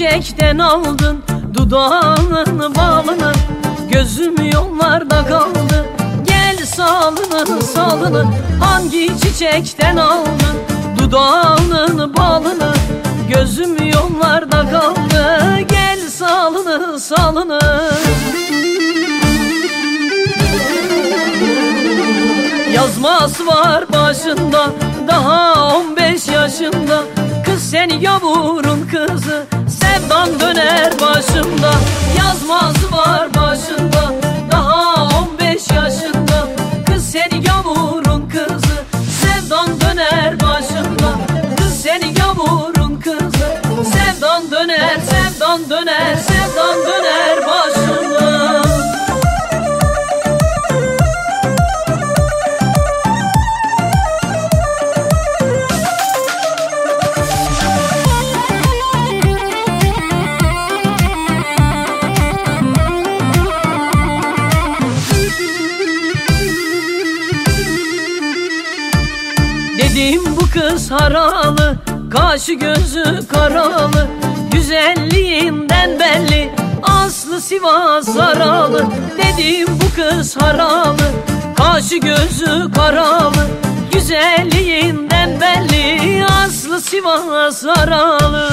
çiçekten aldın dudağının balını, gözüm yollarda kaldı, gel salını salını. Hangi çiçekten aldın dudağının balını, gözüm yollarda kaldı, gel salını salını. Yazması var başında, daha 15 yaşında. Kız seni gavurun kızı, sevdan döner başımda. Yazması var başında, daha 15 yaşında. Kız seni gavurun kızı, sevdan döner başımda. Kız seni gavurun kızı, sevdan döner, sevdan döner, sevdan döner başımda. Dedim bu kız haralı, kaşı gözü karalı, güzelliğinden belli, aslı Sivas haralı. Dedim bu kız haralı, kaşı gözü karalı, güzelliğinden belli, aslı Sivas haralı.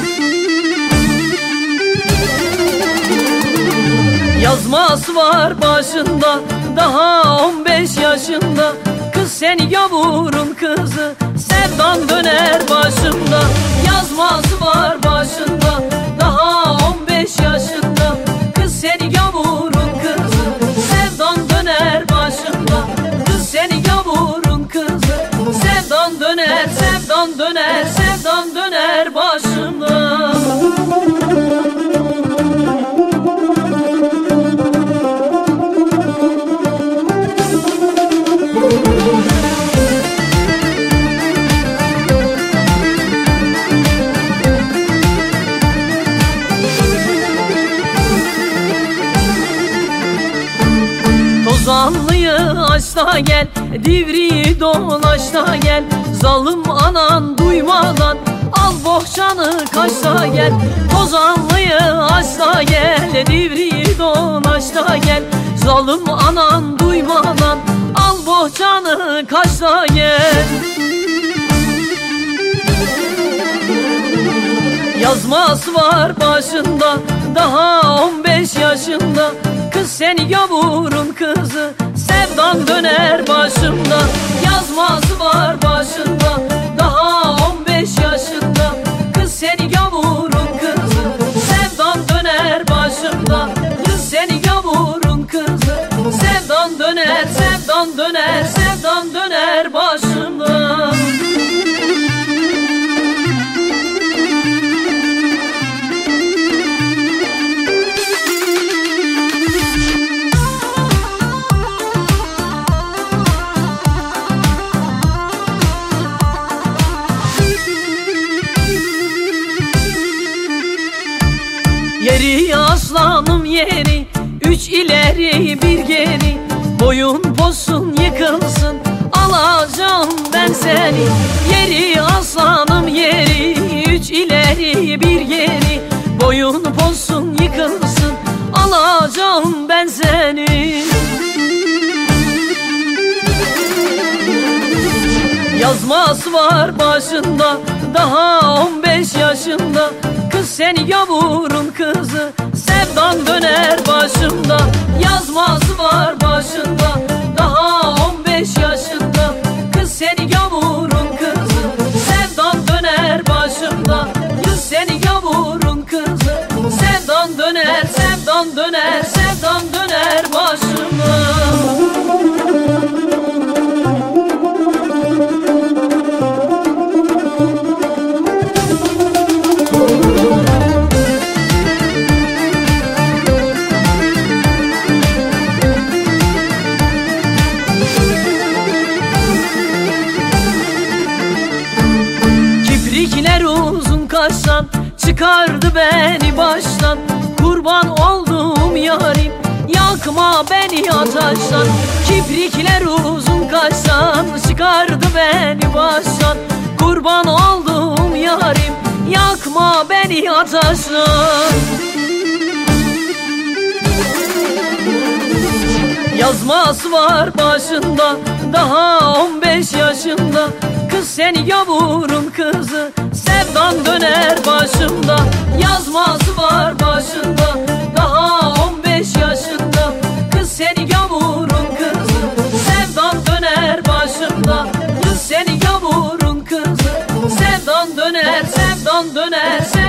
Yazması var başında, daha 15 yaşında. Kız seni gavurun kızı, sevdan döner başımda. Yazması var başında, daha 15 yaşında. Kız seni gavurun kızı, sevdan döner başımda. Kız seni gavurun kızı, sevdan döner, sevdan döner, sevdan döner başımda. Tozanlıyı aç da gel, Divriği dolaş da gel. Zalim anan duymadan al bohçanı kaç da gel. Tozanlıyı aç da gel, Divriği dolaş da gel. Zalim anan duymadan al bohçanı kaç da gel. Yazması var başında, daha 15 yaşında. Kız seni gavurun kızı, sevdan döner başımda. Yazması var başında, daha 15 yaşında. Kız seni gavurun kızı, sevdan döner başımda. Kız seni gavurun kızı, sevdan döner, sevdan döner, sevdan döner başımda. Yeri aslanım yeri, 3 ileri bir geri. Boyun posun yıkılsın, alacağım ben seni. Yeri aslanım yeri, 3 ileri bir geri. Boyun posun yıkılsın, alacağım ben seni. Yazması var başında, daha 15 yaşında. Kız seni gavurun kızı, sevdan döner başımda. Yazması var başında, daha 15 yaşında. Kız seni gavurun kızı, sevdan döner başımda. Kız seni gavurun kızı, sevdan döner, sevdan döner, sevdan döner başımda. Kaştan çıkardı beni baştan, kurban olduğum yarim, yakma beni ateşten. Kiprikler uzun kaştan çıkardı beni baştan, kurban olduğum yarim, yakma beni ataşım. Yazması var başında, daha 15 yaşında. Kız seni gavurun kızı, sevdan döner başımda. Yazması var başında, daha 15 yaşında. Kız seni gavurun kızı, sevdan döner başımda. Kız seni gavurun kızı, sevdan döner, sevdan döner, sevdan